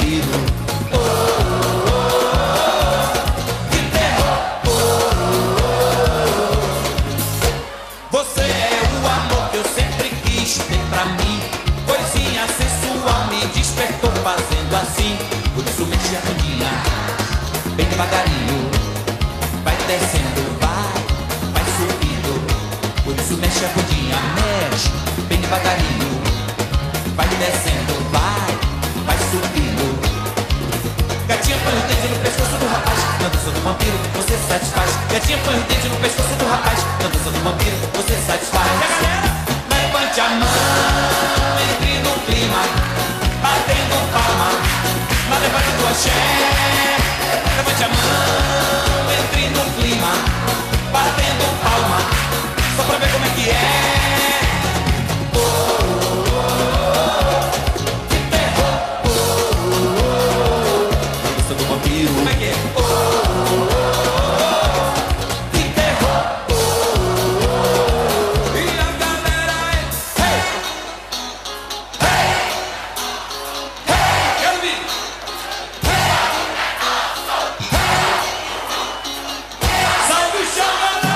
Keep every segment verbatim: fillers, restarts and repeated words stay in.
vampiro. Oh, oh, oh, que terror. Oh, oh, oh. Você é o amor que eu sempre quis ter pra mim. Coisinha sensual me despertou fazendo assim. Por isso mexe a bundinha, bem devagarinho. Vai descendo, vai, vai subindo. Por isso mexe a bundinha, mexe, bem devagarinho. Vai descendo, vai, vai subindo. Gatinha põe o dedo no pescoço do rapaz. Na dança do vampiro, você satisfaz. Gatinha põe o dedo no pescoço do rapaz. Na dança do vampiro, você satisfaz. E a galera, levante a mão, entre no clima, batendo palma, na levada do axé. Levante a mão, entre no clima, batendo palma, só pra ver como é que é. Oh, oh, oh, que terror. Oh, oh, oh, na dança do vampiro, como é que é? Oh, oh, oh, que terror. Oh, oh, oh, e a galera é hey, hey, hey, quero ver. Salve o chão,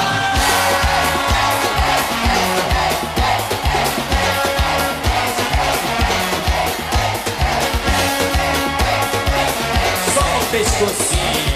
só o pescocinho.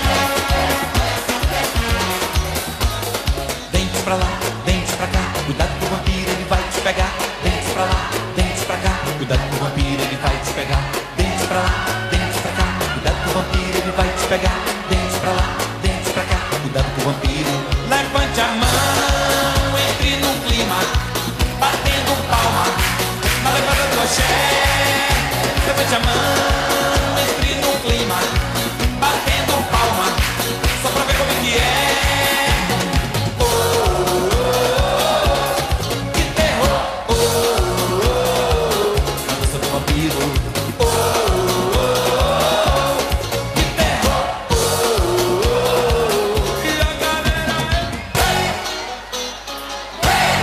Dentes pra lá, dentes pra cá, cuidado que o vampiro ele vai te pegar. Dentes pra lá, dentes pra cá, cuidado que o vampiro ele vai te pegar. Dentes pra lá, dentes pra cá, cuidado que o vampiro ele vai te pegar. Dentes pra lá, dentes pra cá, cuidado com o vampiro. Levante a mão, entre no clima, batendo palma, na levada do axé. Levante a mão, entre no clima, batendo palma, só pra ver como é que é. Oh, oh, oh, que terror. Oh, oh, oh, na dança do vampiro. Oh, oh, oh, que terror. Oh, oh, oh, e a galera é hey, hey,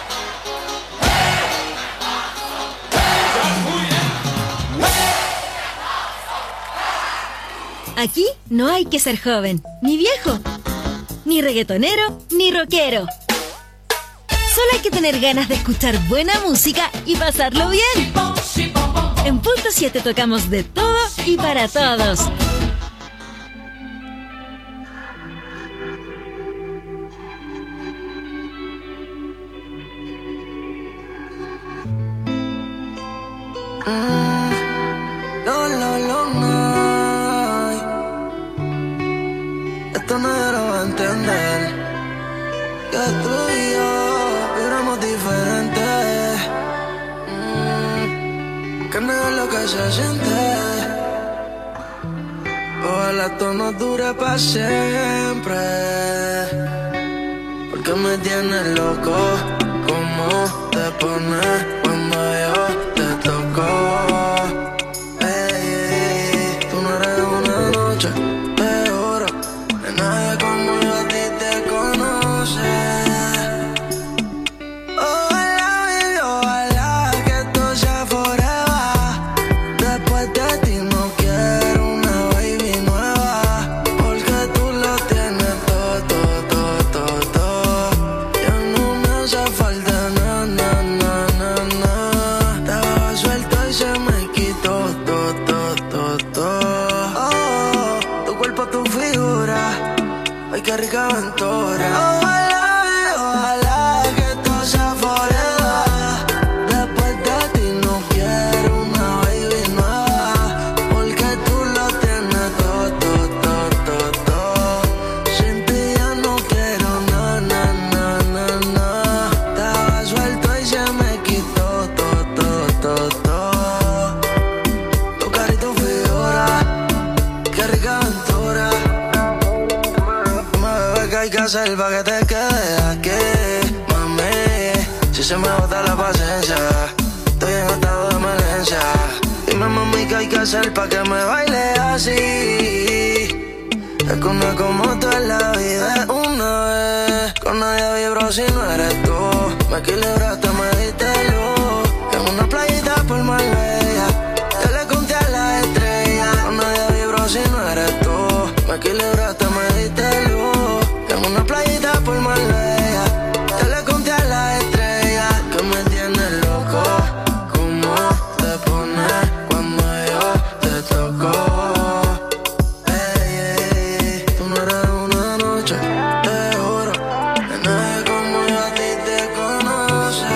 hey, já fui, né? Aquí no hay que ser joven, ni viejo, ni reggaetonero, ni rockero. Solo hay que tener ganas de escuchar buena música y pasarlo bien. En Punto siete tocamos de todo y para todos. No, no, no, no. Esto no lo va a entender. Que tú y yo éramos diferentes. Mm, que no es lo que se siente. Ojalá esto no dure para siempre. Porque me tienes loco. ¿Cómo te pones cuando yo te toco? Ey, tú no eres una noche, te juro. Que nadie como yo a ti te conoce. Ojalá, baby, ojalá que esto sea forever. Después de ti no quiero una baby nueva. Porque tú lo tienes todo, todo, todo, todo. Ya no me hace falta nada, nada, nada, nada. Estaba suelto y se me quitó todo, todo, todo, todo. Oh, tu cuerpo, tu figura. Ay, qué rica aventura. Ojalá, ojalá que esto sea forever. Después de ti no quiero una baby nueva. Porque tú lo tienes todo, todo, todo, todo, todo. Sin ti ya no quiero nada, nada, nada, nada. Estaba suelto y se me quitó todo, todo, todo, todo. Tu cara y tu figura, qué rica aventura. Dime, bebé, ¿qué hay que hacer pa' que te quedes aquí? Mami, si se me bota la paciencia, estoy en estado de emergencia. Dime, mami, ¿qué hay que hacer pa' que me baile así? Es que una como tú en la vida es una vez. Con nadie vibro si no eres tú. Me equilibraste, me diste luz. En una playita por Marbella, te le conté a la estrella. equilibraste, me diste luz. En una playita por Marbella, te le conté a las estrellas que me tienes loco. ¿Cómo te pones cuando yo te toco? Ey, ey, tú no eres una noche, te juro, que nadie como yo a ti te conoce.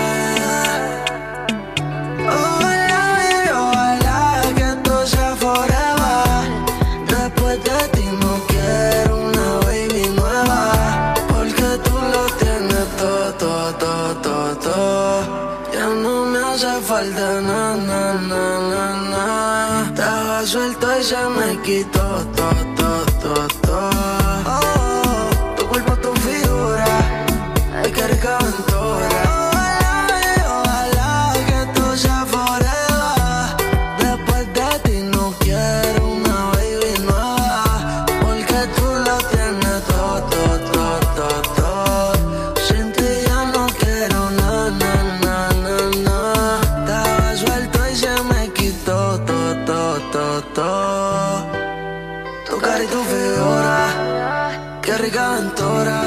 Ojalá, baby, ojalá que esto sea forever. Después de ti no quiero una baby nueva, porque tú lo tienes todo, todo, todo, todo, todo. Ya no me hace falta na, na, na, na, na. Estaba suelto y se me quitó todo, todo, todo, todo. Oh, oh, tu cuerpo, tu figura, ay, qué rica aventura. Ojalá, baby, ojalá que esto sea forever. Después de ti no quiero una baby nueva, porque tú lo tienes todo, todo, todo, todo, todo. Sin ti ya no quiero na, na, na, na, na. Estaba suelto y se me quitó todo, todo, todo, todo. Tu cara y tu figura, qué rica aventura.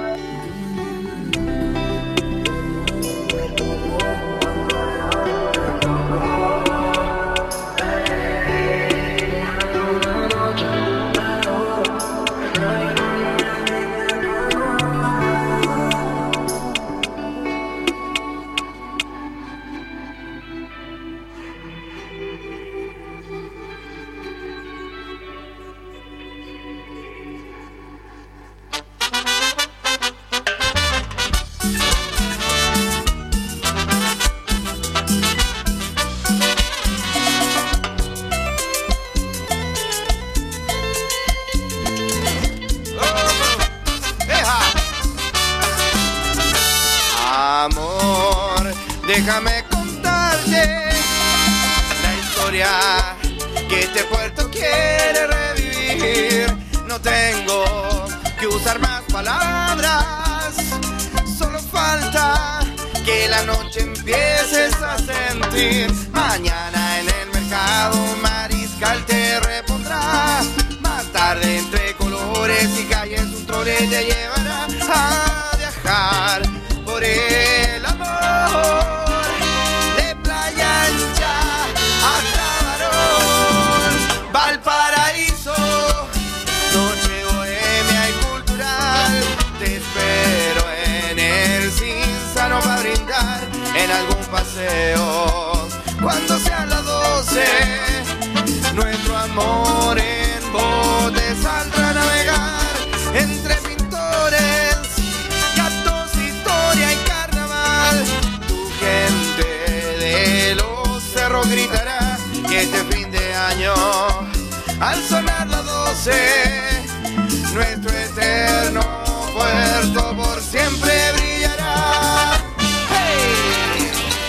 Amor, déjame contarte la historia que este puerto quiere revivir. No tengo que usar más palabras, solo falta que la noche empieces a sentir. Mañana en el mercado Mariscal te repondrá. Más tarde entre colores y calles un trole te llevará a viajar por el amor, de Playa Ancha hasta Barón, Valparaíso, noche bohemia y cultural. Te espero en el Cinzano para brindar en algún paseo. Cuando sean las doce, nuestro amor en bote saldrá a navegar entre pintores, y carnaval. Tu gente de los cerros gritará que este fin de año, al sonar las doce, nuestro eterno puerto por siempre brillará. ¡Hey!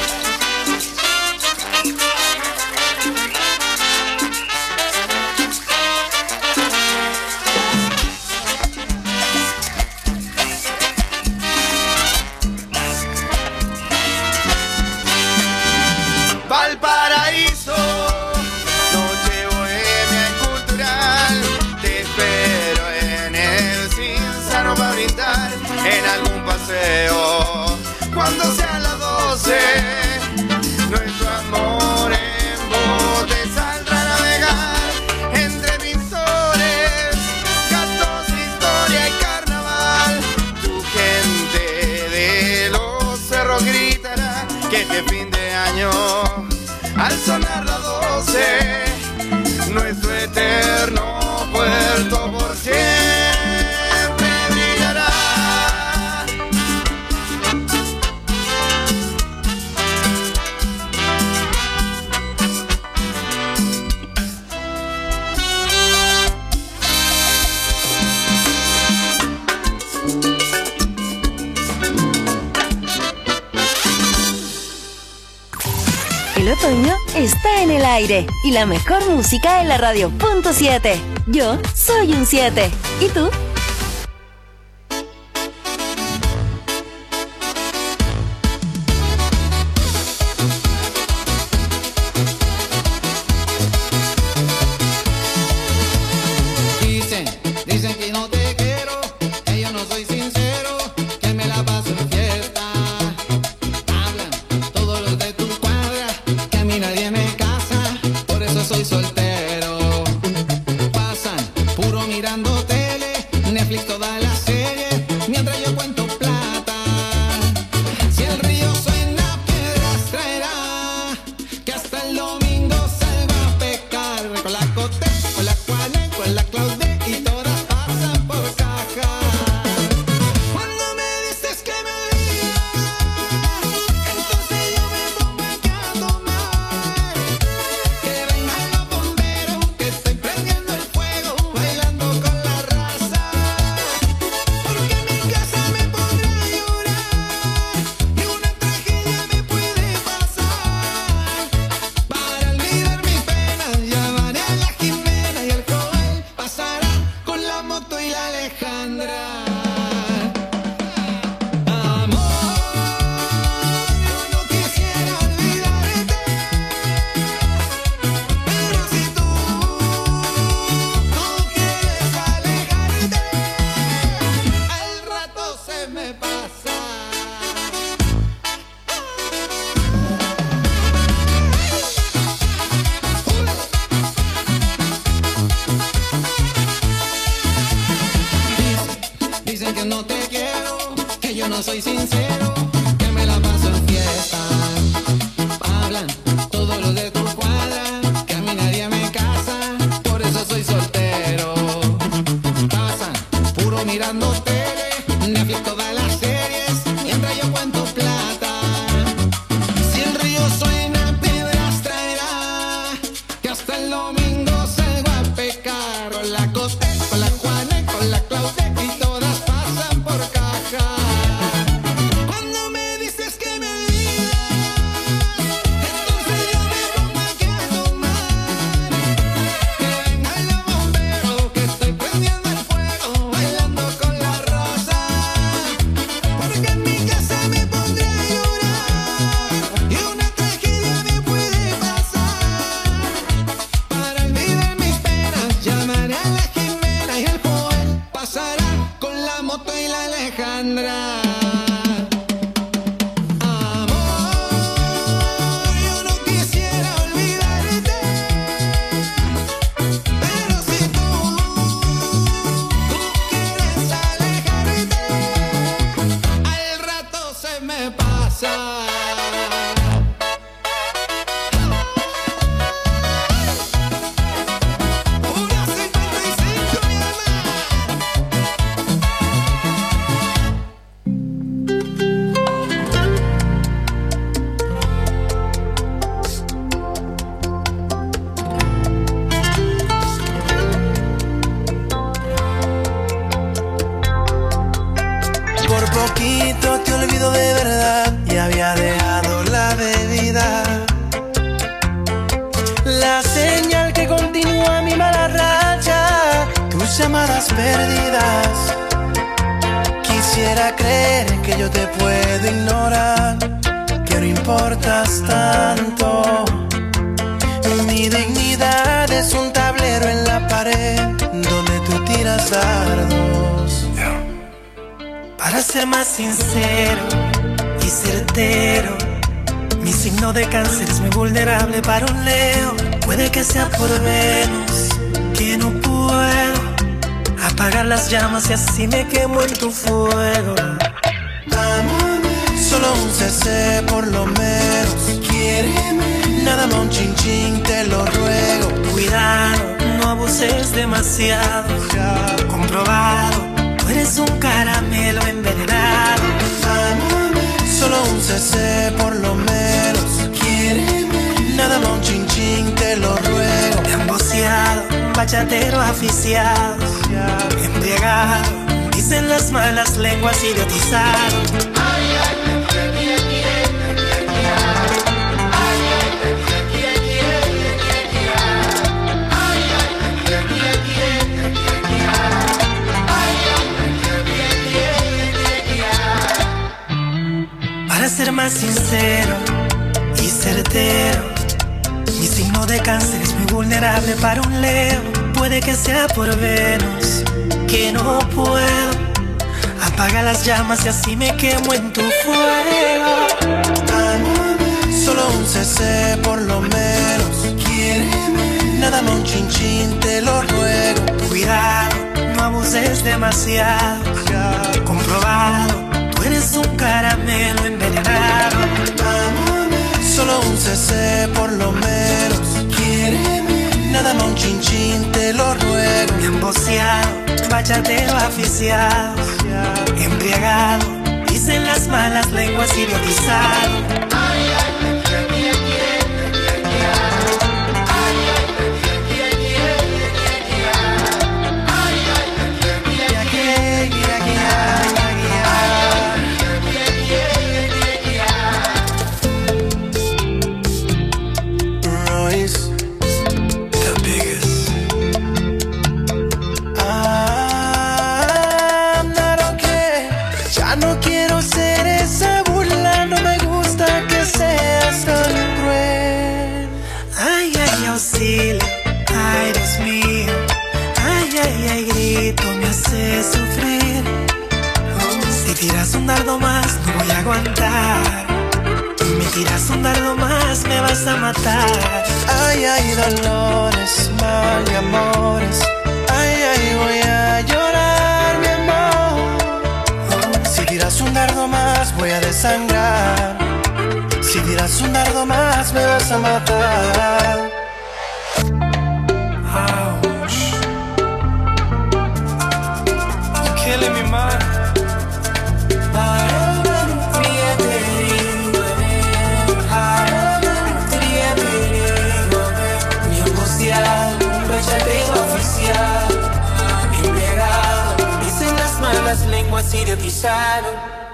Valparaíso, noche bohemia y cultural. Te espero en el Cinzano para brindar en algún paseo. Cuando sean las doce, nuestro amor en bote saldrá a navegar entre pintores, gatos, historia y carnaval. Tu gente de los cerros gritará que este fin de año, al sonar las doce, nuestro eterno puerto por siempre brillará. El otoño está en el aire y la mejor música en la radio punto siete. Yo soy un siete. ¿Y tú? Dicen soy soltero. Pasan puro mirando tele, Netflix toda la serie, mientras yo cuento plata. Si el río suena, piedras traerá, que hasta el domingo salga a pescar. Con la Cote, con la Juane, con la Claude y todas pasan por caja. Cuando me dices que me olvidas, entonces yo me pongo aquí a tomar. Que vengan los bomberos, que estoy prendiendo el fuego, bailando con la raza. Porque en mi casa me pondré a llorar y una tragedia me puede pasar. Para olvidar mis penas llamaré a la Jimena y el Joel pasará con la moto y la Alejandra. Amor, yo no quisiera olvidarte, pero si tú no quieres alejarte, al rato se me pasa. Dicen que no te quiero, que yo no soy sincero, que me la paso en fiesta. Hablan todos los de tu cuadra, que a mí nadie me casa, por eso soy soltero. Pasan puro mirando tele, Netflix todas las series, mientras yo cuento plata. Si el río suena, piedras traerá, que hasta el domingo salgo a pescar. Con la Cote, con la Juane, con la Claude y todas pasan por caja. Cuando me dices que me olvidas, entonces yo me pongo aquí a tomar. Que vengan los bomberos, que estoy prendiendo el fuego, bailando con la raza. Porque en mi casa me pondré a llorar y una tragedia me puede pasar. Para olvidar mis penas llamaré a la Jimena y el Joel pasará con la moto y la Alejandra. Amor, yo no quisiera olvidarte, pero si tú, tú quieres alejarte, al rato se me pasa. Una cincuenta y cinco y demás. Por poquito te olvido de verdad y había dejado la bebida. La señal que continúa mi mala racha, tus llamadas perdidas. Quisiera creer que yo te puedo ignorar, que no importas tanto. Mi dignidad es un tablero en la pared donde tú tiras dardos. Para ser más sincero y certero, mi signo de cáncer es muy vulnerable para un Leo. Puede que sea por Venus, que no puedo apagar las llamas y así me quemo en tu fuego. Solo un C C por lo menos, quiéreme. Nada más un chin chin, te lo ruego. Cuidado, no abuses demasiado. Comprobado, tú eres un caramelo envenenado. Solo un C C por lo menos, quiéreme. Nada más un chin chin, te lo ruego. Emboceado, bachatero aficiado, embriagado, dicen las malas lenguas idiotizado. Para ser más sincero y certero, mi signo de cáncer es muy vulnerable para un Leo. Puede que sea por Venus, que no puedo apagar las llamas y así me quemo en tu fuego. Solo un C C por lo menos, quiéreme. Nada más un chin chin, te lo ruego. Cuidado, no abuses demasiado. Comprobado, tú eres un caramelo envenenado. Solo un cc por lo menos. Quiéreme. Nada más un chin chin, te lo ruego. Bien boceado, bachatero aficiado. Embriagado, dicen las malas lenguas, idiotizado. Ay, ay, ay, Dios mío, ay, ay, ay, grito, me hace sufrir. Oh, si tiras un dardo más, no voy a aguantar. Me tiras un dardo más, me vas a matar. Ay, ay, dolores, mal y amores. Ay, ay, voy a llorar, mi amor. Oh, si tiras un dardo más, voy a desangrar. Si tiras un dardo más, me vas a matar. Killing me, man. Mi angustiado, un bachatero oficial. Embriagado, dicen las malas lenguas, idiotizado.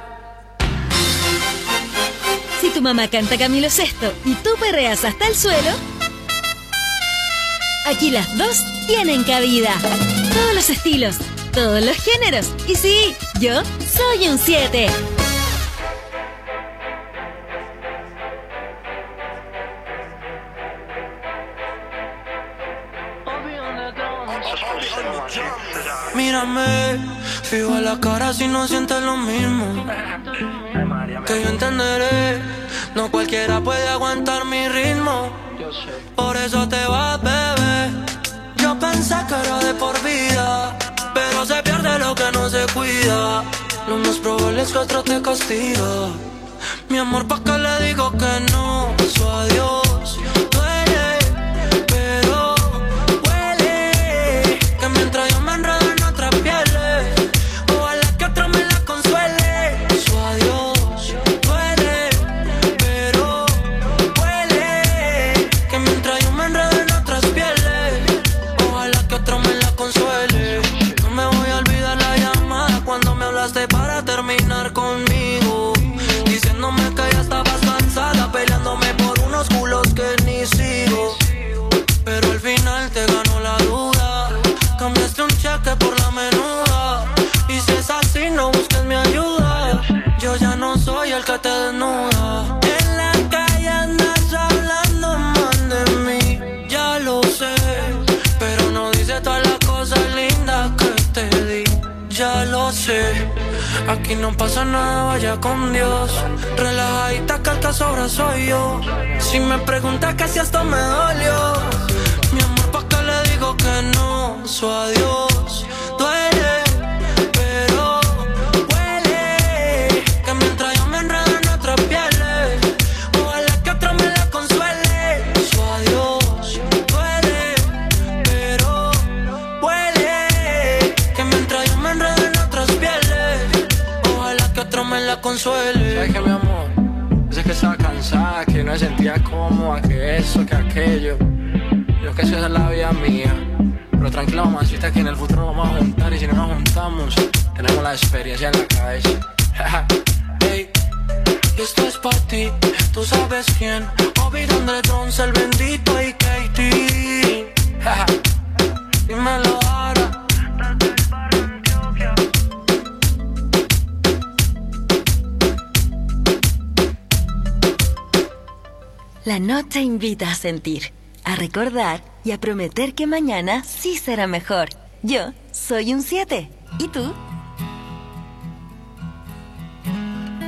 Si tu mamá canta Camilo Sesto y tú perreas hasta el suelo, aquí las dos tienen cabida. Todos los estilos, todos los géneros. Y sí, yo soy un siete. Mírame, fijo a la cara si no sientes lo mismo. Que yo entenderé, no cualquiera puede aguantar mi ritmo. Por eso te vas, bebé. Yo pensé que era de por vida, pero se pierde lo que no se cuida. Lo más probable es que otro te castiga. Mi amor, ¿pa' qué le digo que no? Su adiós duele, pero huele. Que mientras yo me enredo en otras pieles, ojalá que otro me la consuele. Su adiós duele, pero huele. Que mientras yo me enredo en otras pieles, ojalá que otro me la consuele. No me voy a olvidar la llamada cuando me hablaste para terminar conmigo, diciéndome que ya estabas cansada, peleándome por unos culos que ni sigo. Pero al final te ganó la duda, cambiaste un cheque por la menuda. Y si es así, no busques mi ayuda, yo ya no soy el que te desnuda. En la calle andas hablando mal de mí, ya lo sé, pero no dice todas las cosas lindas que te di. Ya lo sé, aquí no pasa nada, vaya con Dios. Relajadita que el que sobra soy yo. Si me preguntas que si esto me dolió, mi amor, ¿pa' qué le digo que no? Su adiós duele, pero huele. Que mientras yo me enredo en otras pieles, ojalá que otro me la consuele. Su adiós duele, pero huele. Que mientras yo me enredo en otras pieles, ojalá que otro me la consuele. ¿Sabes qué, mi amor? Yo sé que estaba cansada, que no me sentía cómoda, que eso, que aquello. Yo que esa es la vida mía. Pero tranquila, mamacita, que en el futuro vamos a juntar. Y si no nos juntamos, tenemos la experiencia en la cabeza. Hey, y esto es para ti, tú sabes quién. Obi, donde Jones, el bendito y Katie. Dímelo ahora. La noche invita a sentir, a recordar y a prometer que mañana sí será mejor. Yo soy un siete. ¿Y tú?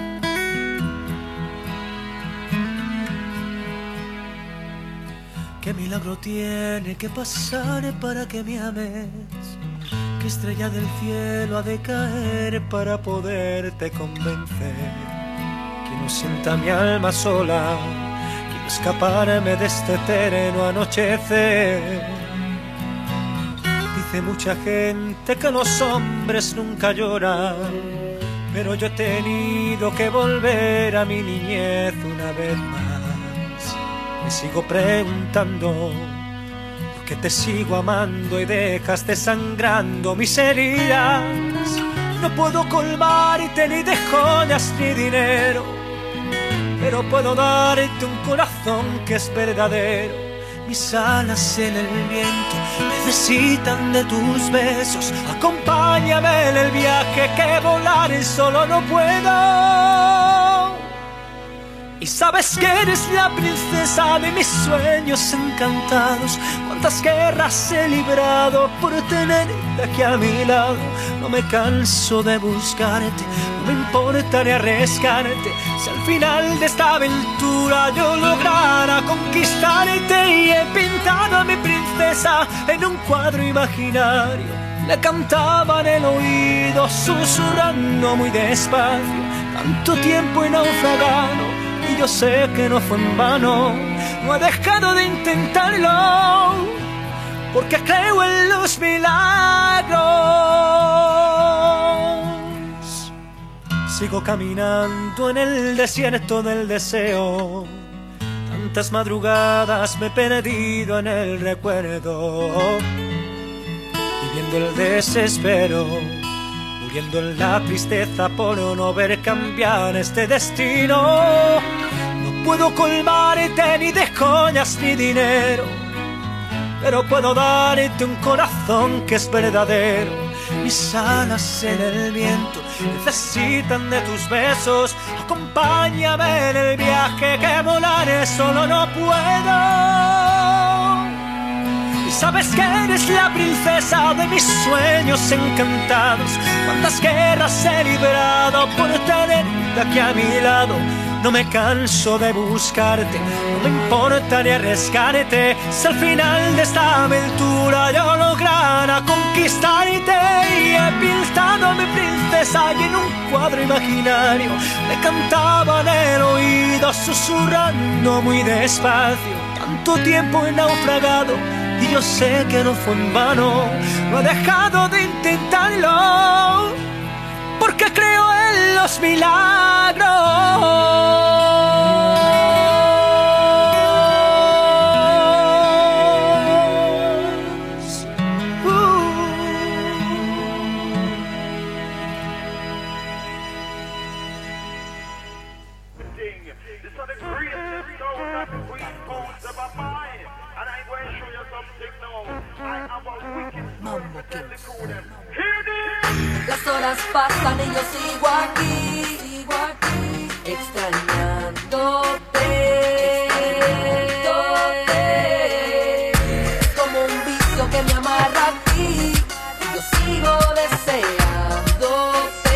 Que milagro tiene que pasar para que me ames? ¿Qué estrella del cielo ha de caer para poderte convencer? Que no sienta mi alma sola, quiero escaparme de este eterno anochecer. Dice mucha gente que los hombres nunca lloran, pero yo he tenido que volver a mi niñez una vez más. Me sigo preguntando por qué te sigo amando y dejas desangrando mis heridas. No puedo colmarte ni de joyas ni dinero, pero puedo darte un corazón que es verdadero. Mis alas en el viento necesitan de tus besos. Acompáñame en el viaje que volar solo no puedo. Y sabes que eres la princesa de mis sueños encantados. Cuántas guerras he librado por tenerte aquí a mi lado. No me canso de buscarte, no me importa ni arriesgarte. Si al final de esta aventura yo lograra conquistarte. Y he pintado a mi princesa en un cuadro imaginario. Le cantaba en el oído susurrando muy despacio. Tanto tiempo he naufragado y yo sé que no fue en vano. No he dejado de intentarlo porque creo en los milagros. Sigo caminando en el desierto del deseo. Tantas madrugadas me he perdido en el recuerdo, viviendo el desespero, muriendo en la tristeza por no ver cambiar este destino. No puedo colmarte ni de joyas ni dinero, pero puedo darte un corazón que es verdadero. Mis alas en el viento necesitan de tus besos. Acompáñame en el viaje que volaré solo no puedo. Y sabes que eres la princesa de mis sueños encantados. Cuántas guerras he librado por tenerte aquí a mi lado. No me canso de buscarte, no me importa ni arriesgarte. Si al final de esta aventura yo lograra conquistarte. Y he pintado a mi princesa y en un cuadro imaginario le cantaba en el oído susurrando muy despacio. Tanto tiempo he naufragado y yo sé que no fue en vano. No he dejado de intentarlo porque creo en los milagros. Las horas pasan y yo sigo aquí, sigo aquí, extrañándote, extrañándote. Es como un vicio que me amarra a ti y yo sigo deseándote.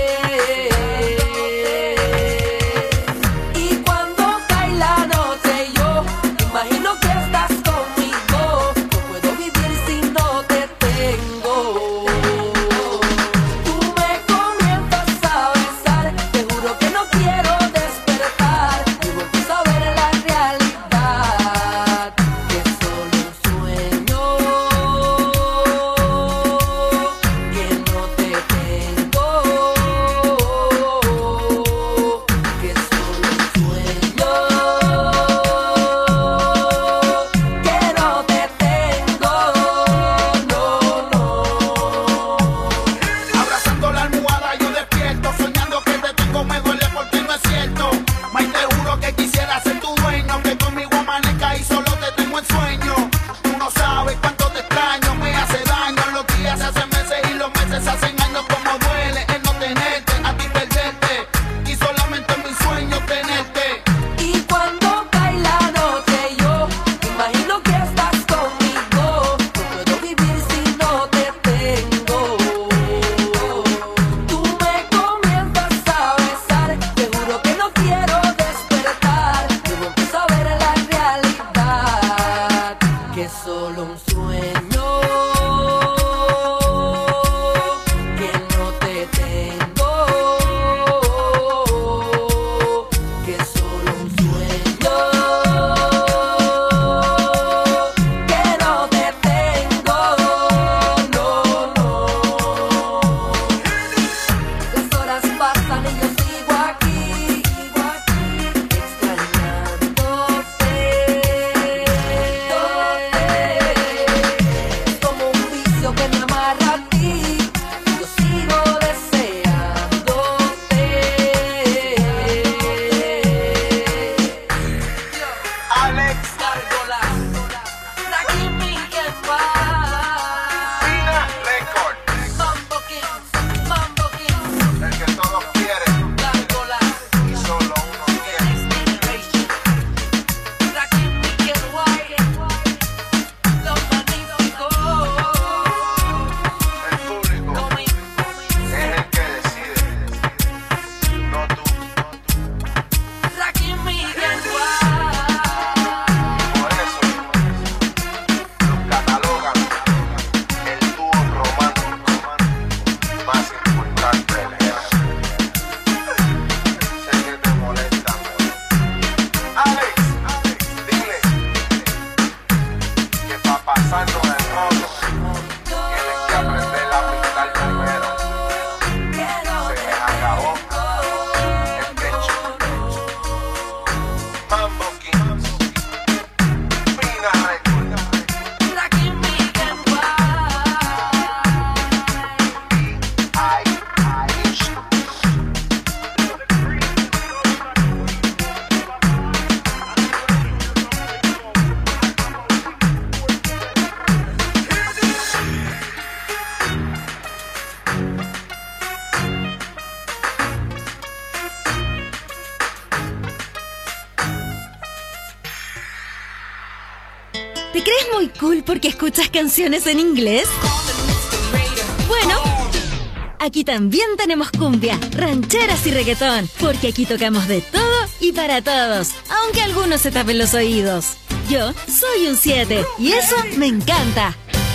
Y cuando cae la noche yo imagino que estás conmigo. No puedo vivir si no te tengo. sueño que no te tengo, que es solo un sueño que no te tengo, no, no. Las horas pasan y yo sigo aquí, extrañándote. Es como un vicio que me amarra a ti, yo sigo deseándote. Alex Gárgola, Raki Miguel Pina Record, Mambo Kings, Mambo Kings, el que todos quieren Gárgola, y solo uno tiene. Generation, Raki Miguel Los magníficos, El público Tommy, es el que decide, no tú. Raki Miguel Por eso los catalogan el dúo romántico más importante del género. Sé que te molesta mucho. Alex, dile que pa' pasarnos el rollo tienes que aprender a pintar primero. Se les acabó el pecho. Mambo Kings, Pina Record, Raki Miguel ay, ay, ¿Te crees muy cool porque escuchas canciones en inglés? Bueno, aquí también tenemos cumbia, rancheras y reggaetón, porque aquí tocamos de todo y para todos, aunque algunos se tapen los oídos. Yo soy un siete y eso me encanta.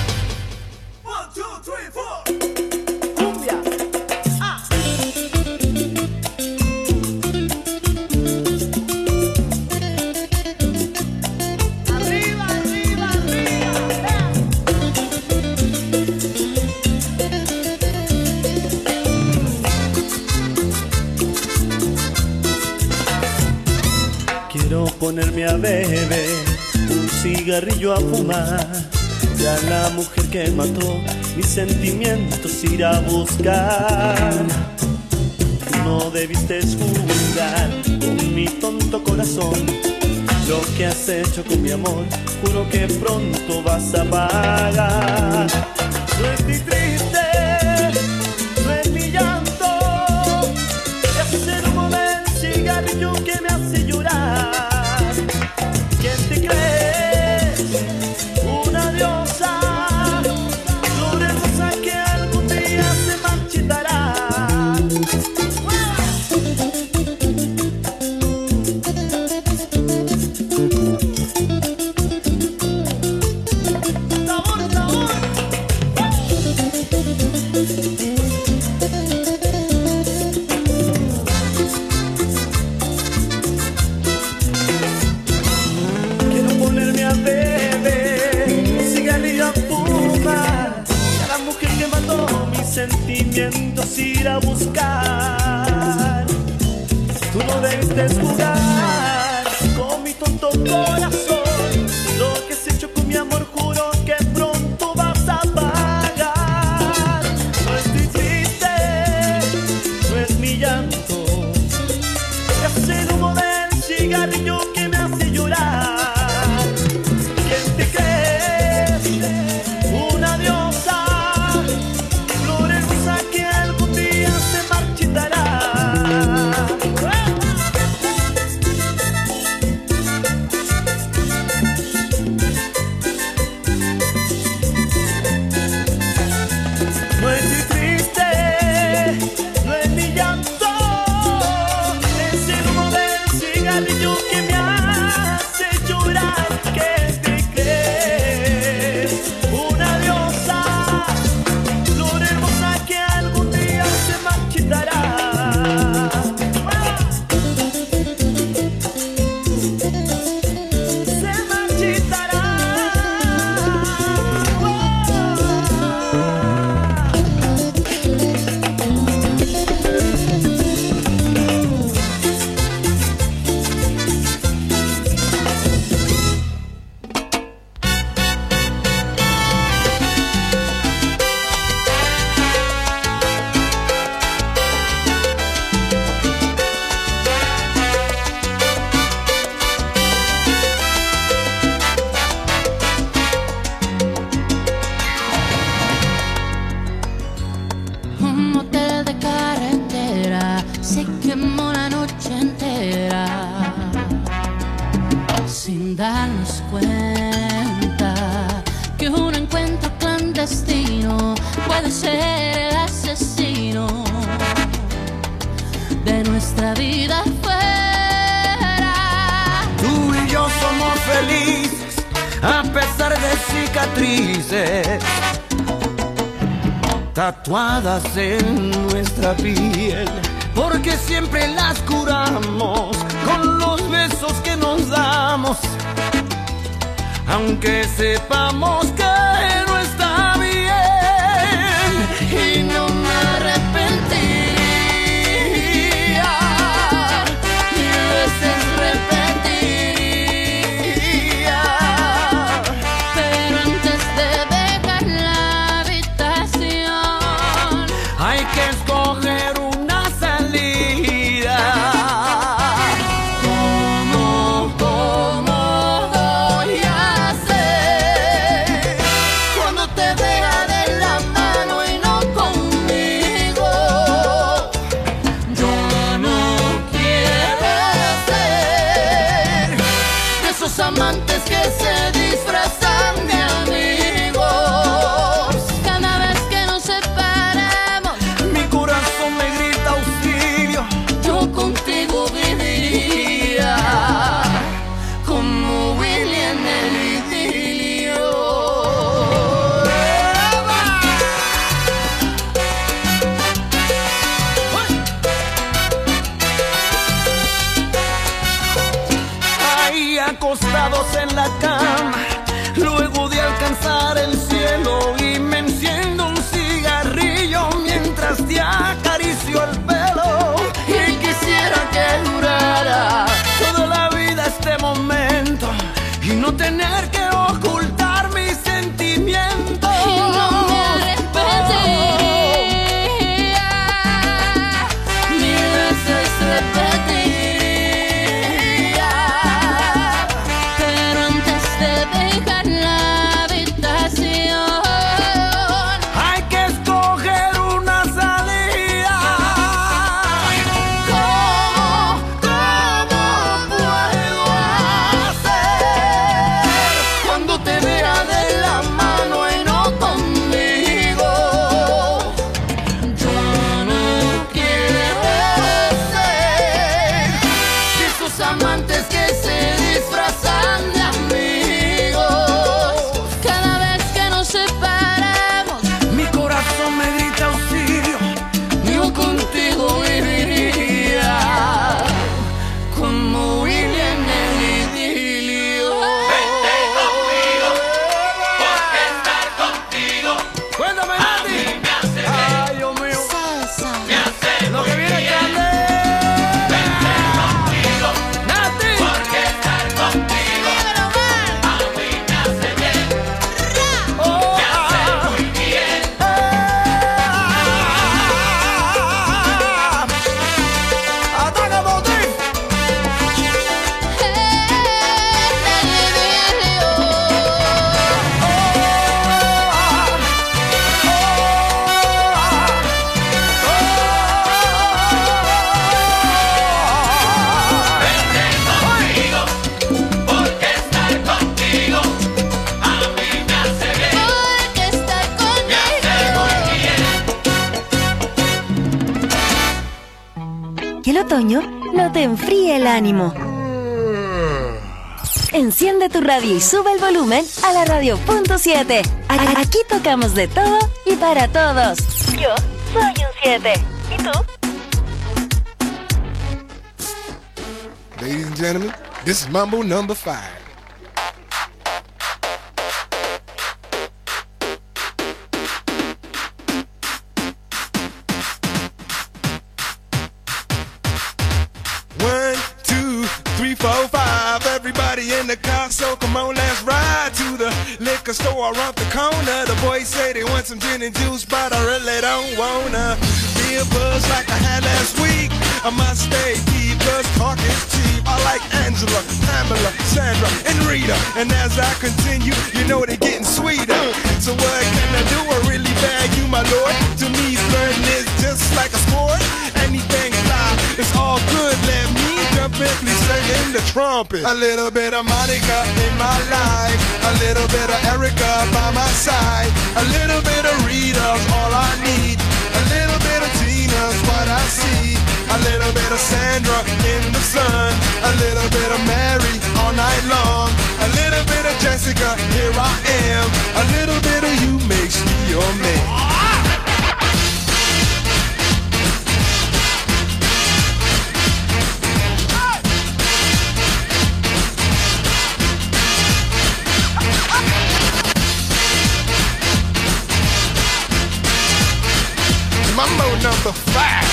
Quiero ponerme a beber un cigarrillo a fumar, y a la mujer que mató mis sentimientos ir a buscar. Tú no debiste jugar con mi tonto corazón, lo que has hecho con mi amor, juro que pronto vas a pagar. No estoy triste, no es mi llanto, es el humo del cigarrillo que me hace llorar. ¿Quién te crees? Una diosa, flor hermosa que algún día se marchitará. Sabor, sabor. Quiero ponerme a beber un cigarrillo a fumar, y a la mujer que mató mis sentimientos ir a buscar. Tú no debiste jugar con mi tonto corazón, lo que has hecho con mi amor juro que pronto vas a pagar. No estoy triste, no es mi llanto, es el humo del cigarrillo que me hace llorar. ¿Quién te crees? Una diosa, flor hermosa que algún día se marchitará. destino puede ser el asesino de nuestra vida fuera. Tú y yo somos felices a pesar de cicatrices tatuadas en nuestra piel, porque siempre las curamos con los besos que nos damos, aunque sepamos que no está bien, y no me arrepentiría, mil veces repetiría, pero antes de dejar la habitación hay que escoger una salida. ¿Cómo, cómo voy a hacer cuando te vea de la mano y no conmigo? Yo no quiero ser de esos amantes que se disfrazan de amigos. cada vez que nos separamos. Mi corazón me grita auxilio, Yo contigo viviría como Willy en el idilio. ahí acostados en la cama, luego de alcanzar el cielo, y me enciendo un cigarrillo mientras te acaricio el pelo, y quisiera que durara toda la vida este momento y no tener que ocultar mis sentimientos. Y no me arrepentiría, Mil veces repetiría, pero antes de dejar la habitación hay que escoger una salida. ¿Cómo, cómo puedo hacer cuando te vea de la mano y no conmigo? Yo no quiero ser de esos amantes que se disfrazan de amigos. cada vez que nos separamos. Mi corazón me grita auxilio, yo contigo viviría como Willy en el idilio. Vente conmigo, porque estar contigo, cuéntame, Nati, me hace bien. Ay, Dios mío, me hace lo que viene grande. Vente conmigo, Nati, porque estar contigo a mí me hace bien. Oh, me hace muy bien. Ataca, Botín. Vente conmigo, porque estar contigo a mí me hace bien. Porque estar Me hace muy bien. Que el otoño no te enfríe el ánimo. Enciende tu radio y sube el volumen a la radio punto siete. A- Aquí tocamos de todo y para todos. Yo soy un siete. ¿Y tú? Ladies and gentlemen, this is Mambo number five. One, two, three, four, five. Everybody in the car, so come on, let's ride to the liquor store around the corner. The boys say they want some gin and juice, but I really don't wanna be a buzz like I had last week. I must stay deep, cause talk is cheap. I like Angela, Pamela, Sandra, and Rita. And as I continue, you know they're getting sweeter. So what can I do? I really bag you, my lord. To me, flirting is just like a sport. Anything fly, it's all good. Let me jump in, please sing in the trumpet. A little bit of Monica in my life, a little bit of Erica by my side, a little Jessica, here I am. A little bit of you makes me your man. Mambo number five.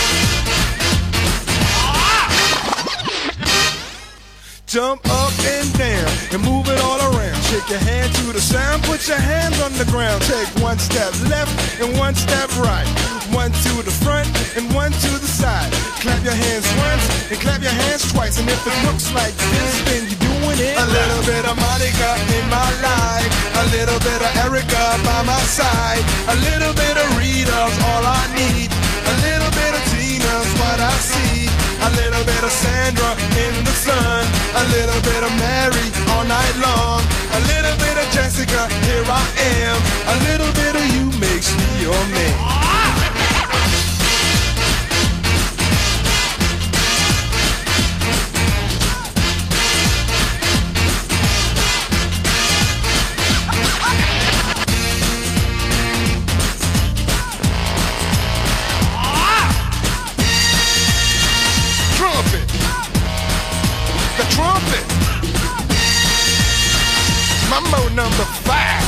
Jump up and down and move it all around. Shake your hand to the sound, put your hands on the ground. Take one step left and one step right. One to the front and one to the side. Clap your hands once and clap your hands twice. And if it looks like this, then you're doing it. A little bit of Monica in my life. A little bit of Erica by my side. A little bit of Rita's all I need. A little bit of Tina's what I see. A little bit of Sandra in the sun. A little bit of Mary all night long. A little bit of Jessica, here I am. A little bit of you makes me your man. Trumpet. Mambo number five.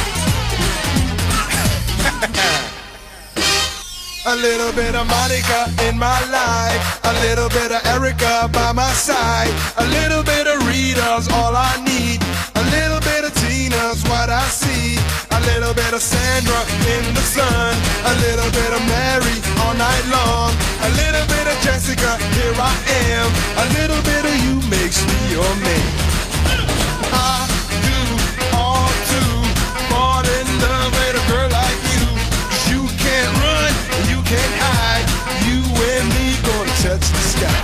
A little bit of Monica in my life. A little bit of Erica by my side. A little bit of Rita's all I need. A little bit of Tina's what I see. A little bit of Sandra in the sun. A little bit of Mary all night long. A little bit of Jessica, here I am. A little bit of you makes me your man. I do all to fall in love with a girl like you. 'Cause you can't run and you can't hide. You and me gonna touch the sky.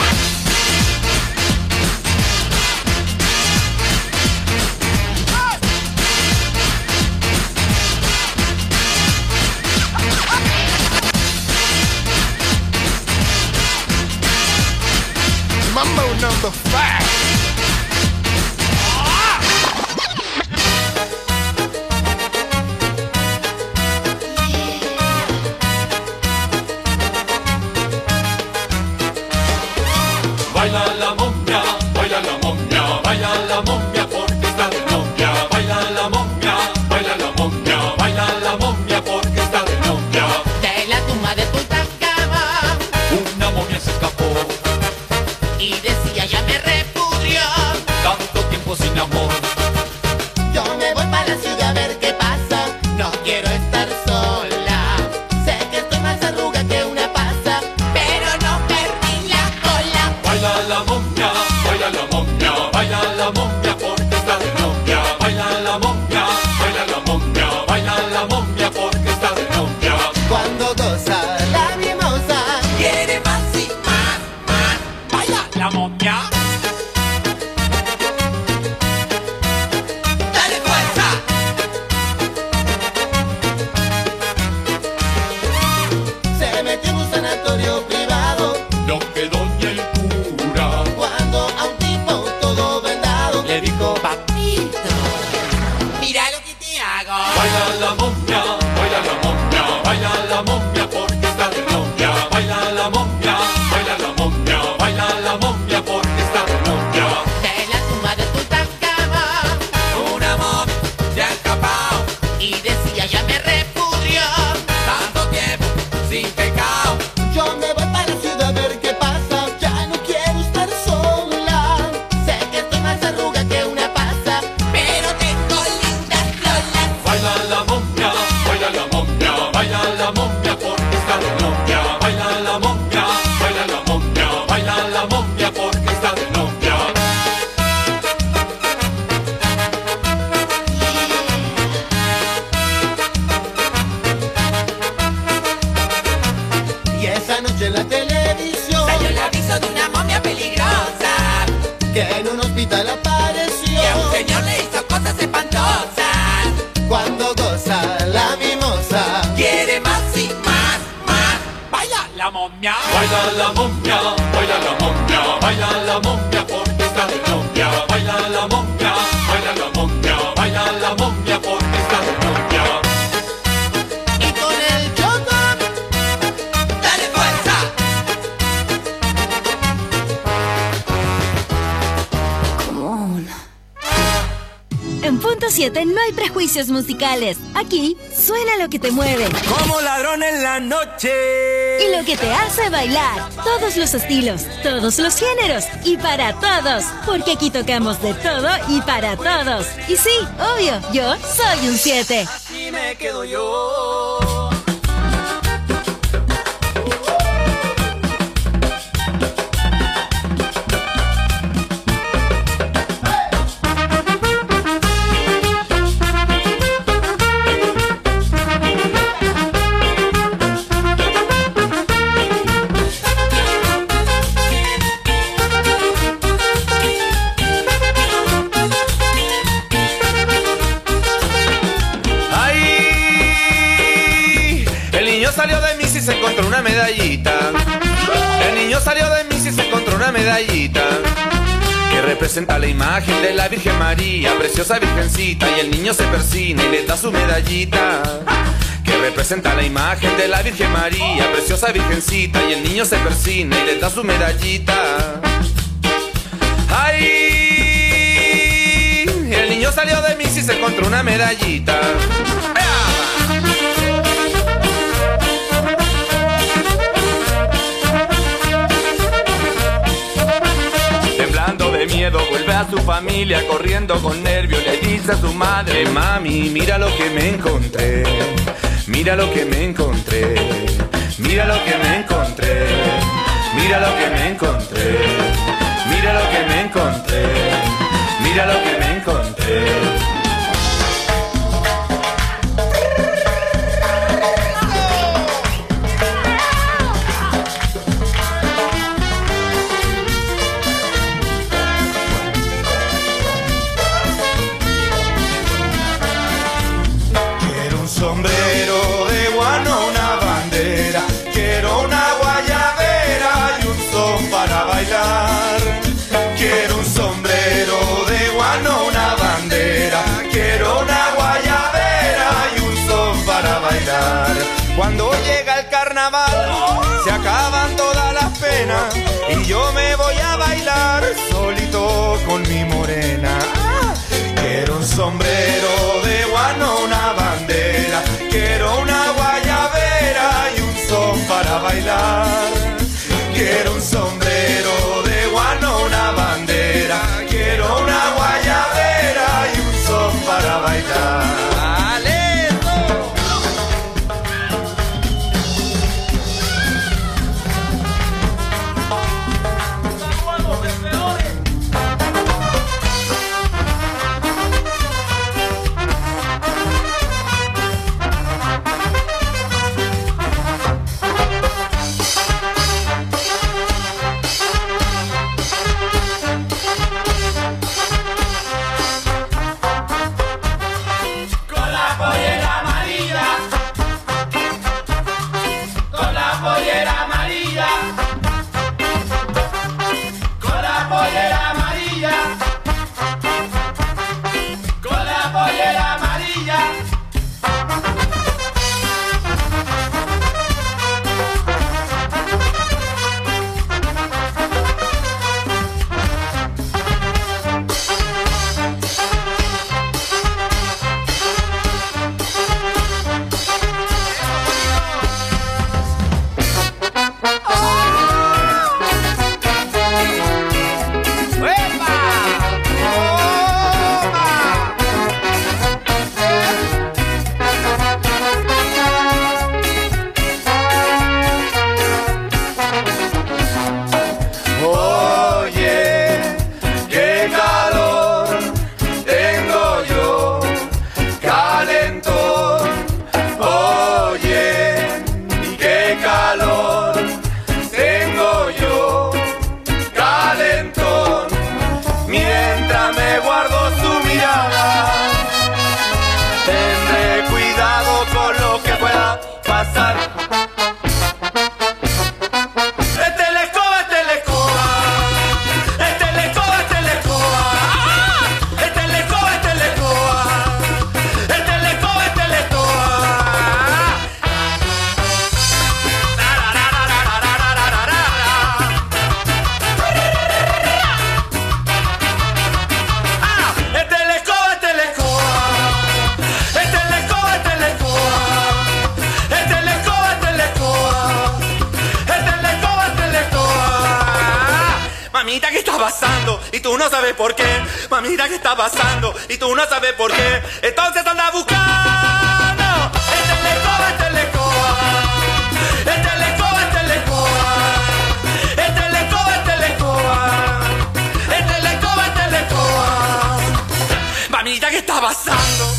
Mambo number five. Baila la momia, baila la momia, baila la momia porque está de novia. Baila la momia, baila la momia, baila la momia porque está de novia. De la tumba de Tutankamón una momia se escapó y decía ya me repudió. Tanto tiempo sin amor. Yo me voy para la ciudad a ver qué pasa. No quiero estar sola. Sé que estoy más arruga que una pasa, pero no perdí la cola. Baila la momia, baila la momia, baila la momia porque está de novia. Baila la momia, baila la momia, baila la momia porque está de novia. Cuando goza la mimosa, quiere más y más, más. Baila La momia. dale fuerza. Se metió en un sanatorio privado No quedó ni el cura. cuando a un tipo todo vendado Le dijo, papito, mira lo que te hago. baila la momia, baila la momia, baila la momia porque está de novia. Baila la momia, baila la momia, baila la momia porque está de novia. De la tumba de Tutankamón Una momia se ha escapado, y decía ya me repudió. tanto tiempo sin pecado. Yo me voy para la ciudad a ver qué pasa. Ya no quiero estar sola. Sé que estoy más arruga que una pasa, pero tengo lindas lolas. Baila la momia, baila la momia, baila la momia porque está de novia. Baila la momia, baila la momia, baila la momia porque está de novia. Y esa noche en la televisión Salió el aviso de una momia peligrosa que en un hospital apareció. y a un señor le hizo cosas espantosas. Cuando goza la mimosa, Quiere más y más, más. Baila la momia. Baila la momia, baila la momia, baila la momia porque está de novia. Baila la momia, baila la momia, baila la siete no hay prejuicios musicales. Aquí suena lo que te mueve. Como ladrón en la noche. Y lo que te hace bailar. Todos los estilos, todos los géneros y para todos. Porque aquí tocamos de todo y para todos. Y sí, obvio, yo soy un siete. Así me quedo yo. Se encontró una medallita. El niño salió de mí y se encontró una medallita que representa la imagen de la Virgen María, preciosa virgencita, y el niño se persina y le da su medallita que representa la imagen de la Virgen María, preciosa virgencita, y el niño se persina y le da su medallita. ¡Ay! El niño salió de mí y se encontró una medallita. De miedo vuelve a su familia corriendo con nervios, le dice a su madre: mami, mira lo que me encontré, mira lo que me encontré, mira lo que me encontré, mira lo que me encontré, mira lo que me encontré, mira lo que me encontré. Sombrero de guano, una bandera, quiero una guayabera y un son para bailar. Quiero un sombrero de guano, una bandera, quiero una guayabera y un son para bailar. Cuando llega el carnaval se acaban todas las penas y yo me voy a bailar solito con mi morena. Quiero un sombrero de guano, una bandera, quiero una guayabera y un son para bailar. Quiero un sombrero de guano, una bandera, quiero una guayabera y un son para bailar. y tú no sabes por qué. Mamita, ¿qué está pasando? Y tú no sabes por qué. Entonces anda buscando. Este es la escoba, este es la escoba. Este es la escoba, este es la escoba. Este es la escoba, este es la escoba. Este es la escoba, este es la escoba. Mamita, ¿qué está pasando?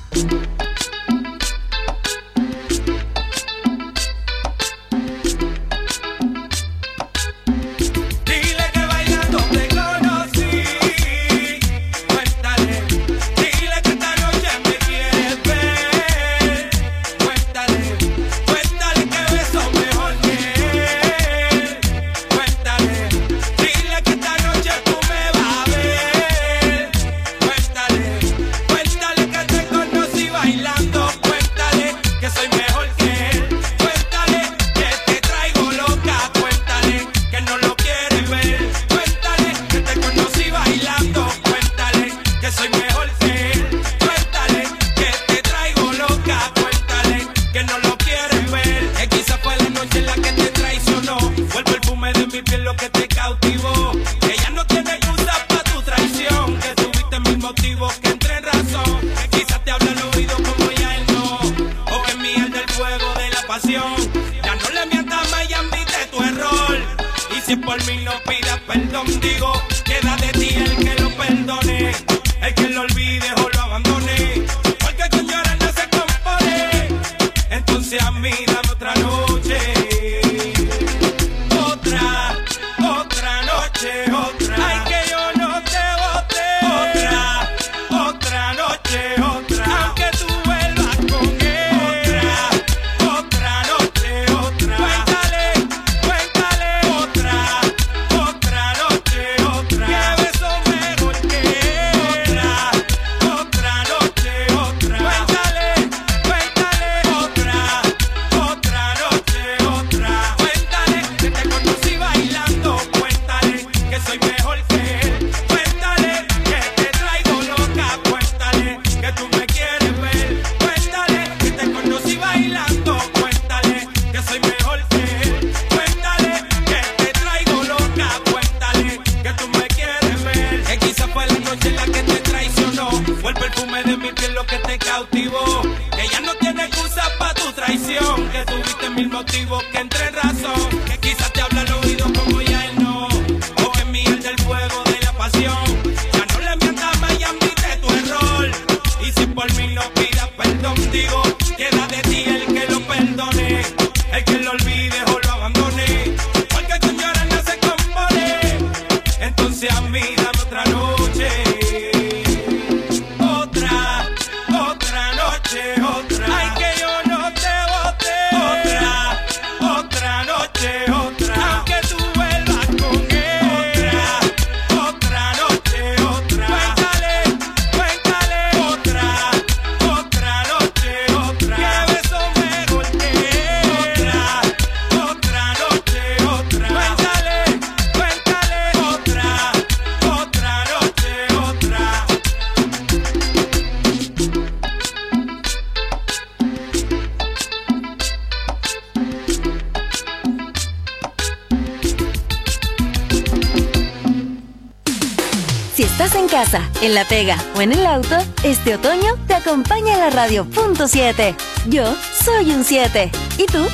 En la pega o en el auto, este otoño te acompaña la radio punto siete. Yo soy un siete. ¿Y tú?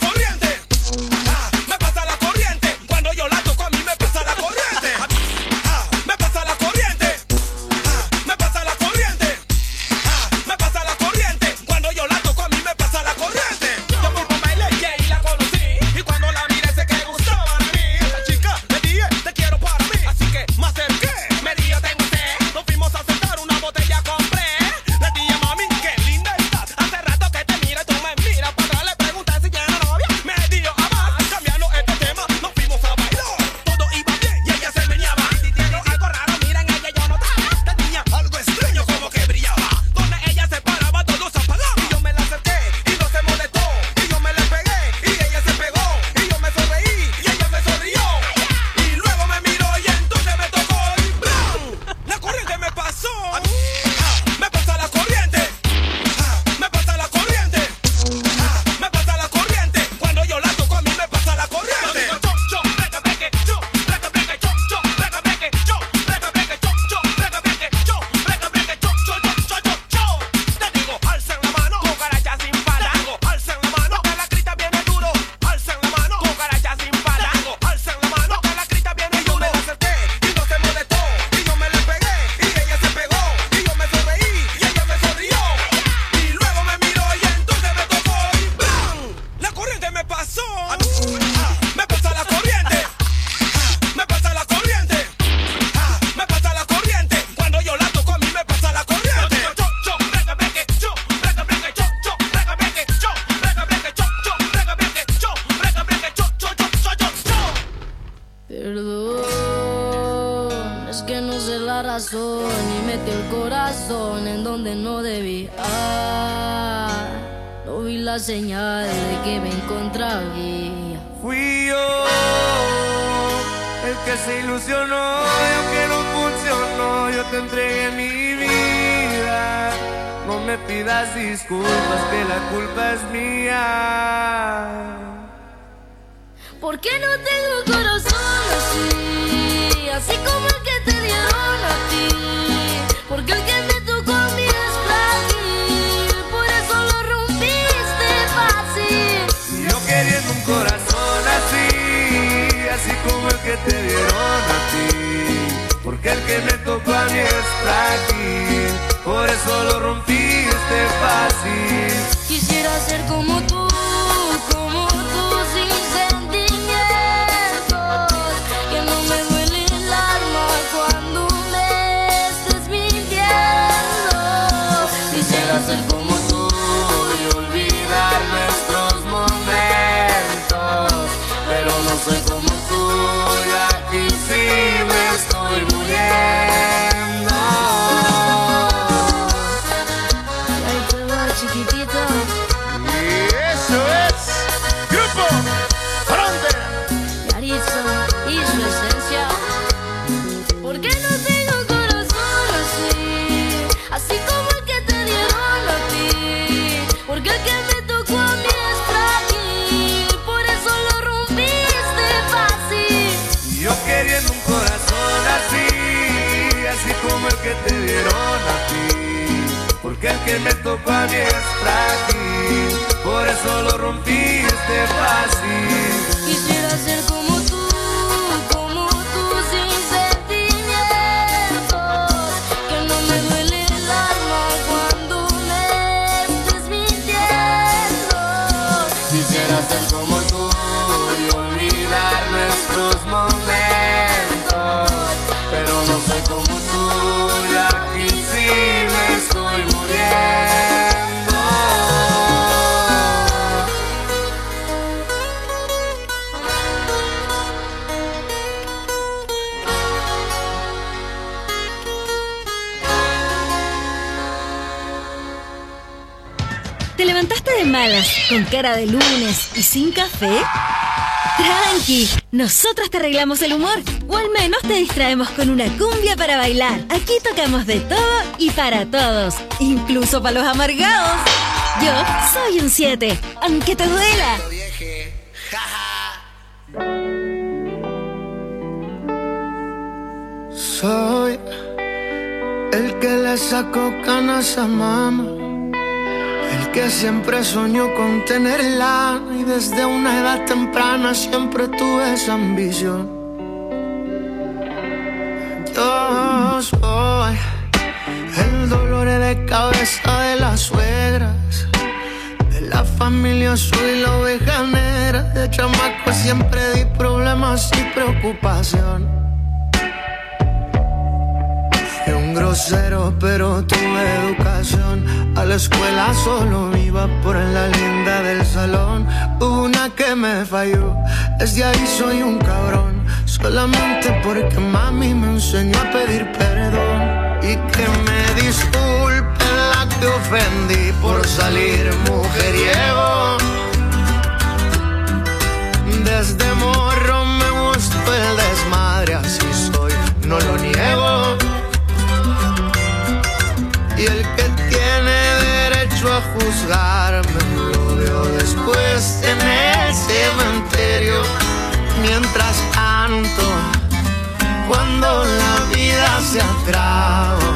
Me pasa la corriente. Cuando yo la toco a mí me pasa la corriente. Perdón, es que no sé la razón y metí el corazón en donde no debía. No vi la señal de que me encontraba. Fui yo el que se ilusionó y aunque no funcionó, yo te entregué mi vida. No me pidas disculpas, que la culpa es mía. ¿Por qué no tengo corazón así? Así como el que te dieron a ti. Porque el que me tocó a mí es frágil, por eso lo rompiste fácil. Yo queriendo un corazón así, así como el que te dieron a ti. Porque el que me tocó a mí es frágil, por eso lo rompiste fácil. Quisiera ser como tú, como tú, sin sentimientos, que no me duele el alma cuando me estés mintiendo. Quisiera ser como tú y olvidar nuestros momentos, pero no soy como tú y aquí sí me estoy muriendo. Ahí te va, chiquitito. Y eso es Grupo Frontera. Yaritza y su esencia. ¿Por qué no tengo corazón así? Así como el que te dieron a ti. Porque el que me tocó a mí es frágil, por eso lo rompiste fácil. Yo queriendo un corazón así, así como el que te dieron a ti. Porque el que me tocó a mí es frágil, por eso lo rompiste fácil. Quisiera ser como tú, como tú, sin sentimientos, que no me duele el alma cuando me estés mintiendo. Quisiera ser como tú y olvidar nuestros momentos, pero no soy como tú y aquí sí me estoy muriendo. ¿Te levantaste de malas, con cara de lunes y sin café? Tranqui, nosotros te arreglamos el humor, o al menos te distraemos con una cumbia para bailar. Aquí tocamos de todo y para todos, incluso para los amargados. Yo soy un siete, aunque te duela. Soy el que le sacó canas a mamá, el que siempre soñó con tenerla y desde una edad temprana siempre tuve esa ambición. Yo soy el dolor de cabeza de las suegras, de la familia soy la oveja negra. De chamaco siempre di problemas y preocupación. Fui un grosero pero tuve educación. A la escuela solo iba por la linda del salón. Hubo una que me falló, desde ahí soy un cabrón. Solamente porque mami me enseñó a pedir perdón. Y que me disculpe la que ofendí por salir mujeriego. Desde morro me gustó el desmadre, así soy, no lo niego. Y el que tiene derecho a juzgarme lo veo después en el cementerio. Mientras tanto, cuando la vida se atraba,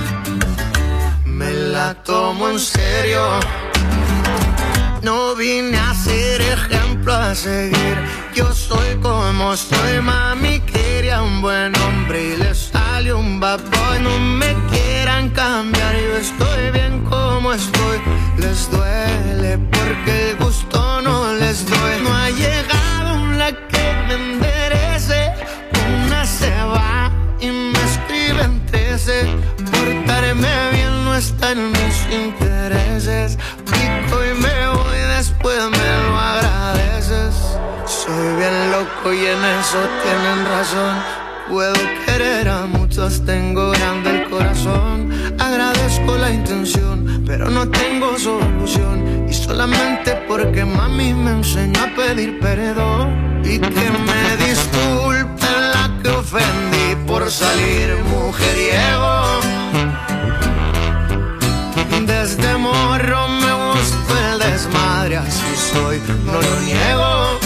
me la tomo en serio. No vine a ser ejemplo a seguir, yo soy como soy. Mami quería un buen hombre y le salió un bad boy. No me quieran cambiar, yo estoy bien como estoy. Les duele porque el gusto no les doy. No ha llegado la que me enderece, una se va y me escriben trece. Portarme bien no está en mis intereses. Pico y me voy, después me lo agradeces. Soy bien loco y en eso tienen razón. Puedo querer a muchos, tengo grande el corazón. Agradezco la intención, pero no tengo solución. Y solamente porque mami me enseñó a pedir perdón. Y que me disculpe la que ofendí por salir mujeriego. Desde morro me gustó el desmadre, así soy, no lo niego.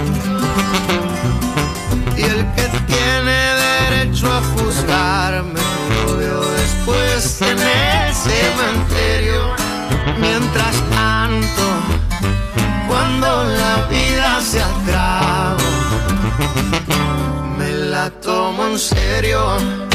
Y el que tiene derecho a juzgarme lo veo después en el cementerio. Mientras tanto, cuando la vida se atrago, me la tomo en serio.